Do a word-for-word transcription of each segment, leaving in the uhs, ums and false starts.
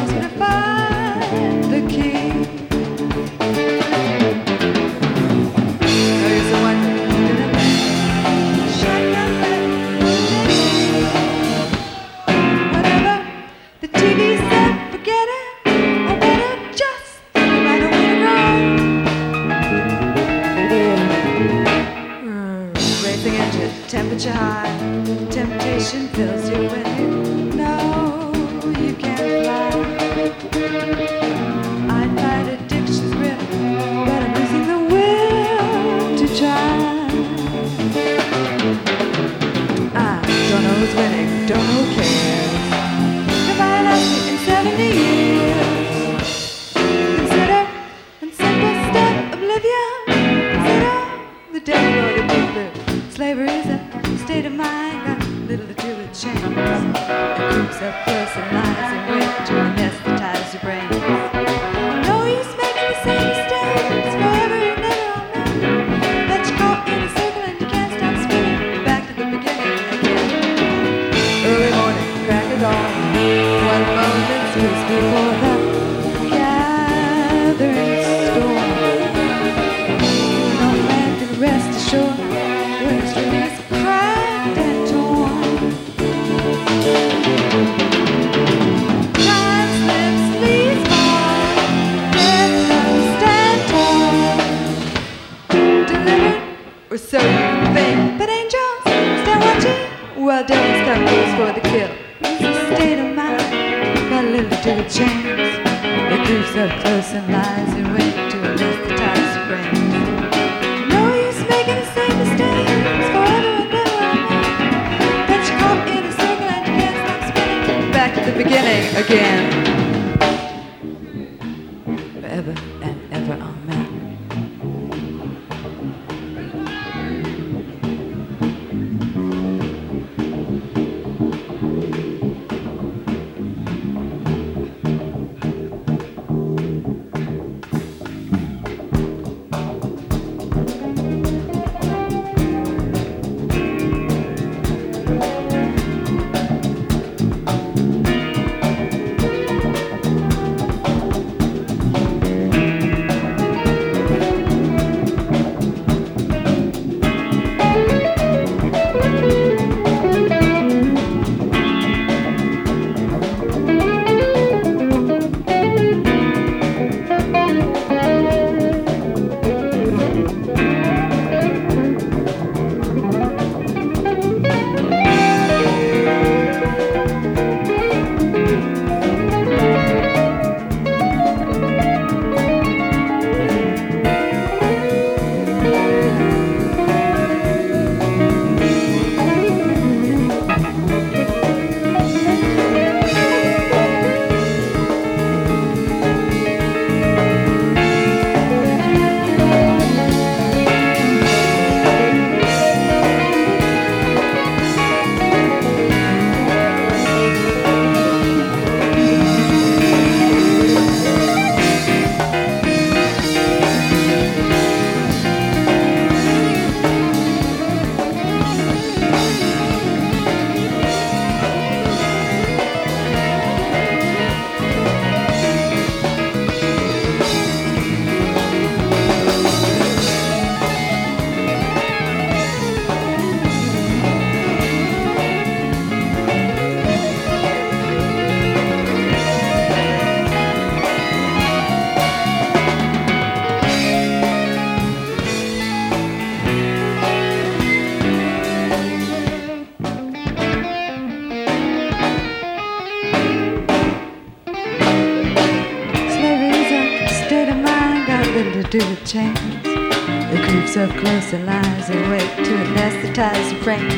do the change. The creeps up close and lies and wait to anesthetize the brain.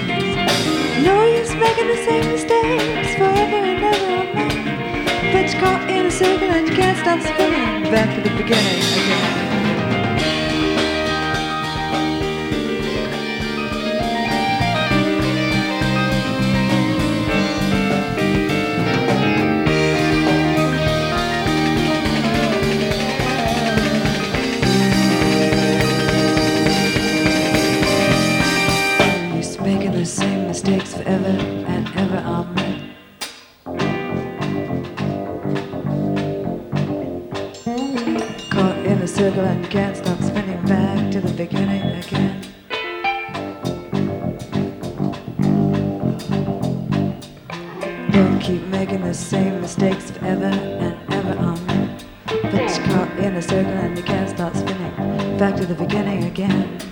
No use making the same mistakes forever and ever, man. But you're caught in a circle and you can't stop spinning. Back to the beginning again. Forever and ever, amen. circle and you can't stop spinning back to the beginning again. Don't keep making the same mistakes forever and ever on. But you're caught in a circle and you can't stop spinning back to the beginning again.